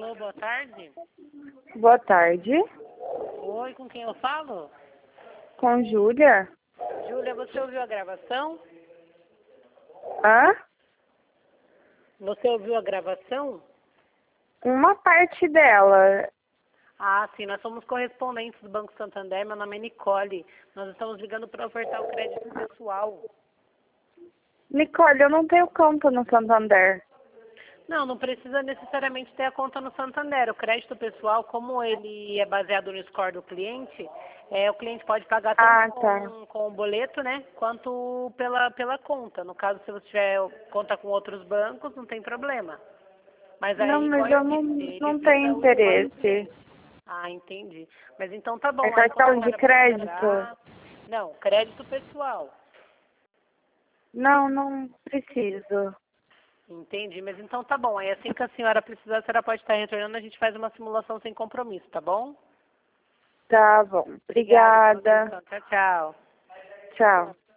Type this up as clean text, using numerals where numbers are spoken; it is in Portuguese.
Alô, boa tarde. Boa tarde. Oi, com quem eu falo? Com Júlia? Júlia, você ouviu a gravação? Hã? Você ouviu a gravação? Uma parte dela. Ah, sim, nós somos correspondentes do Banco Santander, meu nome é Nicole. Nós estamos ligando para ofertar o crédito pessoal. Nicole, eu não tenho conta no Santander. Não precisa necessariamente ter a conta no Santander. O crédito pessoal, como ele é baseado no score do cliente, o cliente pode pagar tanto com o boleto, né, quanto pela conta. No caso, se você tiver conta com outros bancos, não tem problema. Mas Não, aí, igual mas eu eu disse, ele não visa tenho o score do interesse. cliente. Ah, entendi. Mas então tá É bom. Aí quando a cartão de senhora crédito? precisar... Não, crédito pessoal. Não preciso. Entendi, mas então tá bom. Aí assim que a senhora precisar, a senhora pode estar retornando, a gente faz uma simulação sem compromisso, tá bom? Tá bom. Obrigada pela Obrigada. atenção. Tchau, tchau. Tchau.